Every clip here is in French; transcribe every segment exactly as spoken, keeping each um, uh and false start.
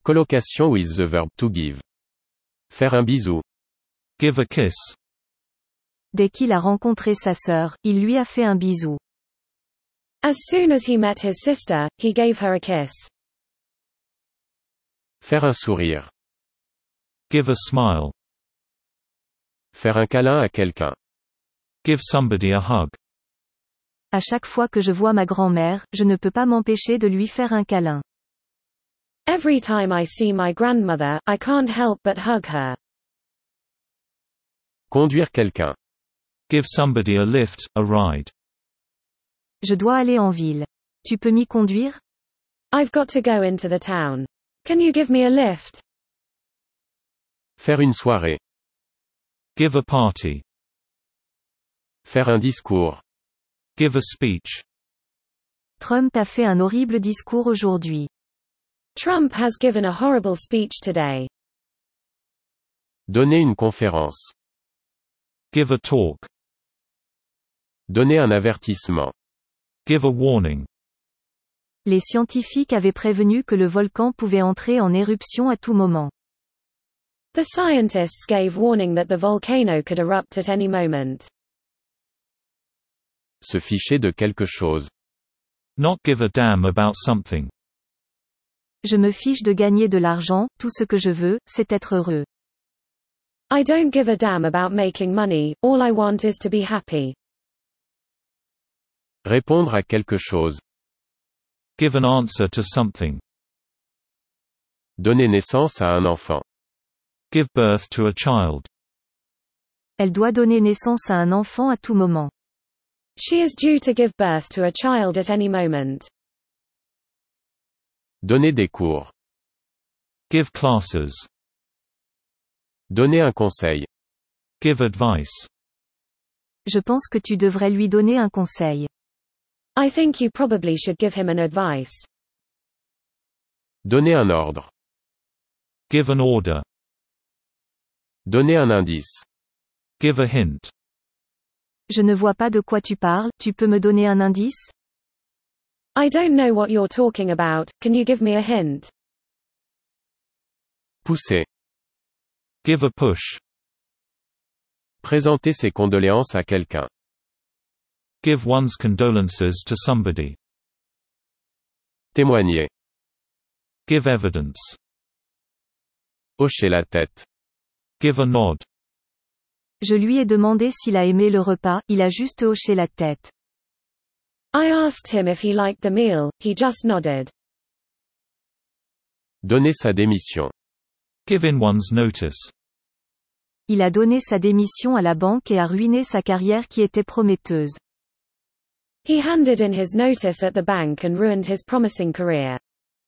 Colocation with the verb to give. Faire un bisou. Give a kiss. Dès qu'il a rencontré sa sœur, il lui a fait un bisou. As soon as he met his sister, he gave her a kiss. Faire un sourire. Give a smile. Faire un câlin à quelqu'un. Give somebody a hug. À chaque fois que je vois ma grand-mère, je ne peux pas m'empêcher de lui faire un câlin. Every time I see my grandmother, I can't help but hug her. Conduire quelqu'un. Give somebody a lift, a ride. Je dois aller en ville. Tu peux m'y conduire? I've got to go into the town. Can you give me a lift? Faire une soirée. Give a party. Faire un discours. Give a speech. Trump a fait un horrible discours aujourd'hui. Trump has given a horrible speech today. Donner une conférence. Give a talk. Donner un avertissement. Give a warning. Les scientifiques avaient prévenu que le volcan pouvait entrer en éruption à tout moment. The scientists gave warning that the volcano could erupt at any moment. Se ficher de quelque chose. Not give a damn about something. Je me fiche de gagner de l'argent, tout ce que je veux, c'est être heureux. I don't give a damn about making money, all I want is to be happy. Répondre à quelque chose. Give an answer to something. Donner naissance à un enfant. Give birth to a child. Elle doit donner naissance à un enfant à tout moment. She is due to give birth to a child at any moment. Donner des cours. Give classes. Donner un conseil. Give advice. Je pense que tu devrais lui donner un conseil. I think you probably should give him an advice. Donner un ordre. Give an order. Donner un indice. Give a hint. Je ne vois pas de quoi tu parles, tu peux me donner un indice? I don't know what you're talking about, can you give me a hint? Pousser. Give a push. Présenter ses condoléances à quelqu'un. Give one's condolences to somebody. Témoigner. Give evidence. Hocher la tête. Give a nod. Je lui ai demandé s'il a aimé le repas, il a juste hoché la tête. I asked him if he liked the meal, he just nodded. Donner sa démission. Give in one's notice. Il a donné sa démission à la banque et a ruiné sa carrière qui était prometteuse. He handed in his notice at the bank and ruined his promising career.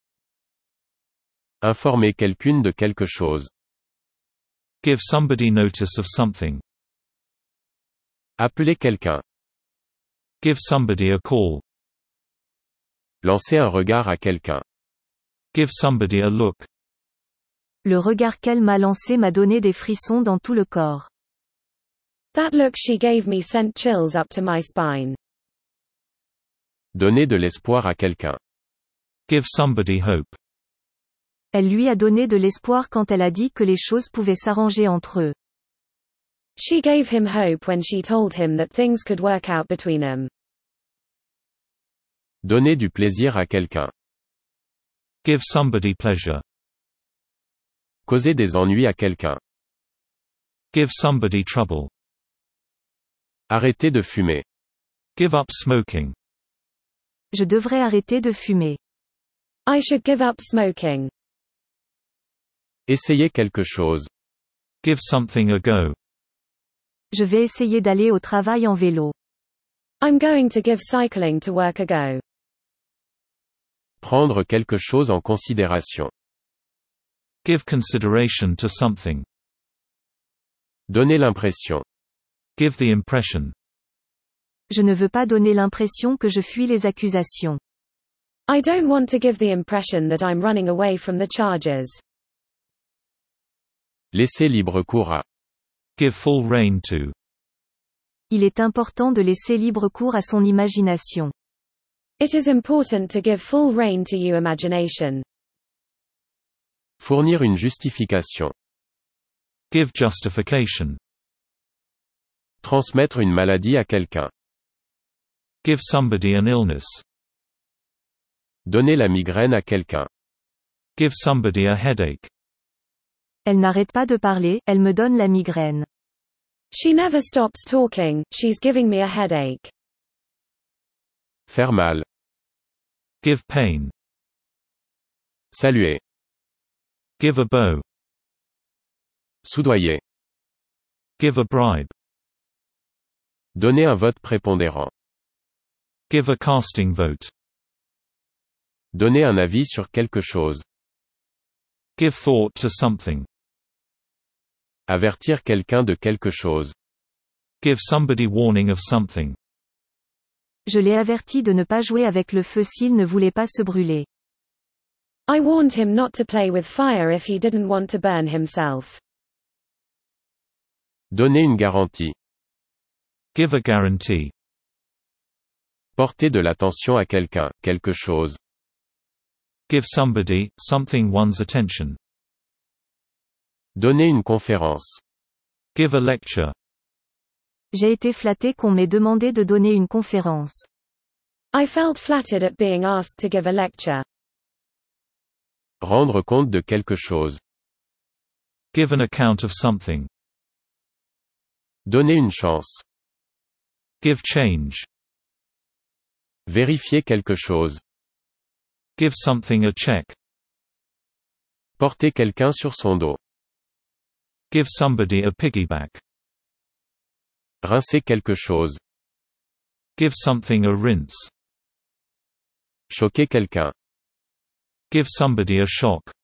Informer quelqu'une de quelque chose. Give somebody notice of something. Appeler quelqu'un. Give somebody a call. Lancer un regard à quelqu'un. Give somebody a look. Le regard qu'elle m'a lancé m'a donné des frissons dans tout le corps. That look she gave me sent chills up to my spine. Donner de l'espoir à quelqu'un. Give somebody hope. Elle lui a donné de l'espoir quand elle a dit que les choses pouvaient s'arranger entre eux. She gave him hope when she told him that things could work out between them. Donner du plaisir à quelqu'un. Give somebody pleasure. Causer des ennuis à quelqu'un. Give somebody trouble. Arrêter de fumer. Give up smoking. Je devrais arrêter de fumer. I should give up smoking. Essayer quelque chose. Give something a go. Je vais essayer d'aller au travail en vélo. I'm going to give cycling to work a go. Prendre quelque chose en considération. Give consideration to something. Donner l'impression. Give the impression. Je ne veux pas donner l'impression que je fuis les accusations. I don't want to give the impression that I'm running away from the charges. Laisser libre cours à. Give full rein to. Il est important de laisser libre cours à son imagination. It is important to give full rein to your imagination. Fournir une justification. Give justification. Transmettre une maladie à quelqu'un. Give somebody an illness. Donner la migraine à quelqu'un. Give somebody a headache. Elle n'arrête pas de parler, elle me donne la migraine. She never stops talking, she's giving me a headache. Faire mal. Give pain. Saluer. Give a bow. Soudoyer. Give a bribe. Donner un vote prépondérant. Give a casting vote. Donner un avis sur quelque chose. Give thought to something. Avertir quelqu'un de quelque chose. Give somebody warning of something. Je l'ai averti de ne pas jouer avec le feu s'il ne voulait pas se brûler. I warned him not to play with fire if he didn't want to burn himself. Donner une garantie. Give a guarantee. Porter de l'attention à quelqu'un, quelque chose. Give somebody, something one's attention. Donner une conférence. Give a lecture. J'ai été flatté qu'on m'ait demandé de donner une conférence. I felt flattered at being asked to give a lecture. Rendre compte de quelque chose. Give an account of something. Donner une chance. Give change. Vérifier quelque chose. Give something a check. Porter quelqu'un sur son dos. Give somebody a piggyback. Rincer quelque chose. Give something a rinse. Choquer quelqu'un. Give somebody a shock.